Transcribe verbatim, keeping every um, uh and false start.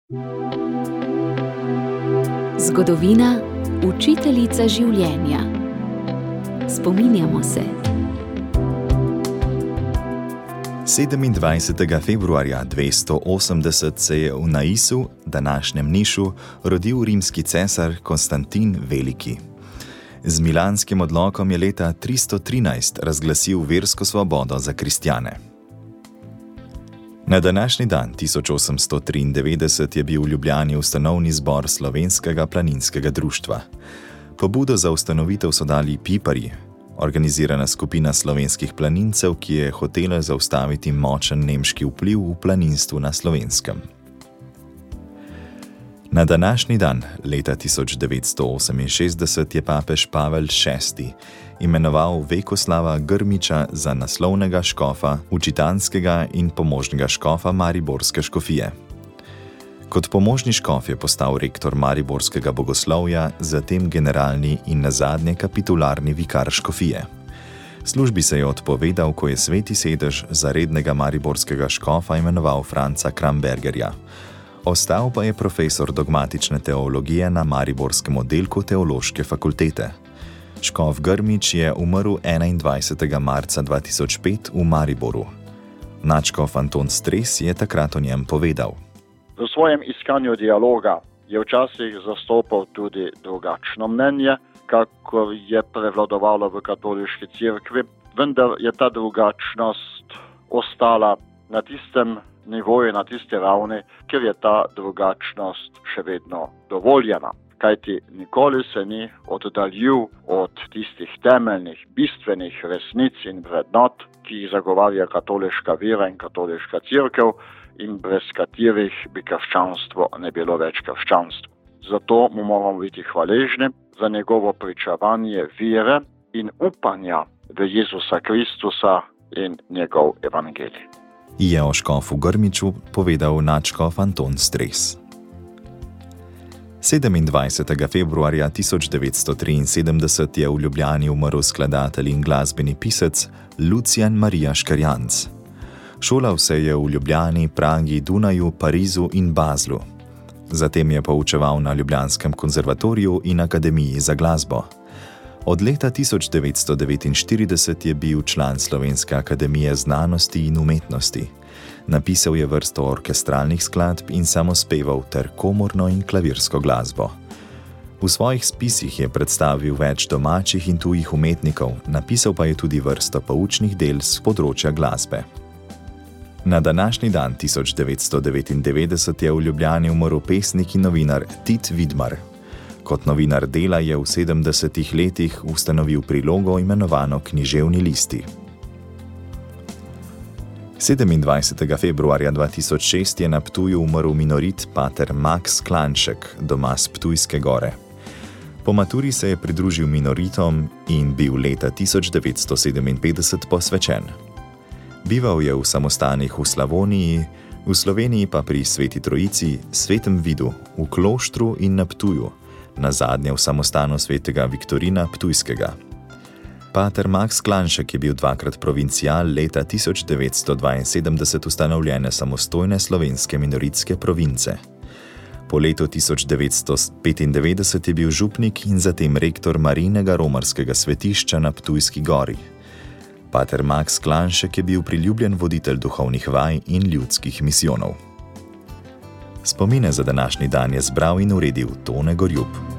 Zgodovina, učiteljica življenja. Spominjamo se. sedemindvajsetega februarja dvesto osemdeset se je v Naisu, današnjem Nišu, rodil rimski cesar Konstantin Veliki. Z milanskim odlokom je leta tristo trinajst razglasil versko svobodo za kristjane. Na današnji dan tisoč osemsto triindevetdeset je bil v Ljubljani ustanovni zbor Slovenskega planinskega društva. Pobudo za ustanovitev so dali Piparji, organizirana skupina slovenskih planincev, ki je hotela zaustaviti močen nemški vpliv v planinstvu na Slovenskem. Na današnji dan, leta tisoč devetsto oseminšestdeset, je papež Pavel šesti imenoval Vekoslava Grmiča za naslovnega škofa učitanskega in pomožnega škofa mariborske škofije. Kot pomožni škof je postal rektor mariborskega bogoslovja, zatem generalni in nazadnje kapitularni vikar škofije. Službi se je odpovedal, ko je sveti sedež za rednega mariborskega škofa imenoval Franca Krambergerja. Ostal pa je profesor dogmatične teologije na mariborskem oddelku teološke fakultete. Škof Grmič je umrl enaindvajsetega marca dva tisoč pet v Mariboru. Nadškof Anton Stres je takrat o njem povedal. V svojem iskanju dialoga je včasih zastopal tudi drugačno mnenje, kako je prevladovalo v katoliški cerkvi, vendar je ta drugačnost ostala na tistem nivoju, na tisti ravni, ker je ta drugačnost še vedno dovoljena. Kajti nikoli se ni oddaljil od tistih temeljnih, bistvenih resnic in vrednot, ki jih zagovarja katoliška vera in katoliška cerkev, in brez katerih bi krščanstvo ne bilo več krščanstvo. Zato mu moramo biti hvaležni za njegovo pričevanje vere in upanja v Jezusa Kristusa in njegov evangelij. Je o škofu Grmiču povedal nadškof Anton Stres. sedemindvajsetega februarja tisoč devetsto triinsedemdeset je v Ljubljani umrl skladatelj in glasbeni pisec Lucijan Marija Škerjanc. Šolal se je v Ljubljani, Pragi, Dunaju, Parizu in Baslu. Zatem je poučeval na Ljubljanskem konzervatoriju in Akademiji za glasbo. Od leta tisoč devetsto devetinštirideset je bil član Slovenske akademije znanosti in umetnosti. Napisal je vrsto orkestralnih skladb in samospeval ter komorno in klavirsko glasbo. V svojih spisih je predstavil več domačih in tujih umetnikov, napisal pa je tudi vrsto poučnih del z področja glasbe. Na današnji dan tisoč devetsto devetindevetdeset je v Ljubljani umrl pesnik in novinar Tit Vidmar. Kot novinar Dela je v sedemdesetih letih ustanovil prilogo imenovano Književni listi. sedemindvajsetega februarja dva tisoč šest je na Ptuju umrl minorit pater Max Klanšek, doma s Ptujske gore. Po maturi se je pridružil minoritom in bil leta tisoč devetsto sedeminpetdeset posvečen. Bival je v samostanih v Slavoniji, v Sloveniji pa pri Sveti Trojici, Svetem Vidu, v Kloštru in na Ptuju, nazadnje v samostanu svetega Viktorina Ptujskega. Pater Max Klanšek je bil dvakrat provincial leta tisoč devetsto dvainsedemdeset ustanovljene samostojne slovenske minoritske province. Po letu tisoč devetsto petindevetdeset je bil župnik in zatem rektor Marijinega romarskega svetišča na Ptujski gori. Pater Max Klanšek je bil priljubljen voditelj duhovnih vaj in ljudskih misijonov. Spomine za današnji dan je zbral in uredil Tone Gorjup.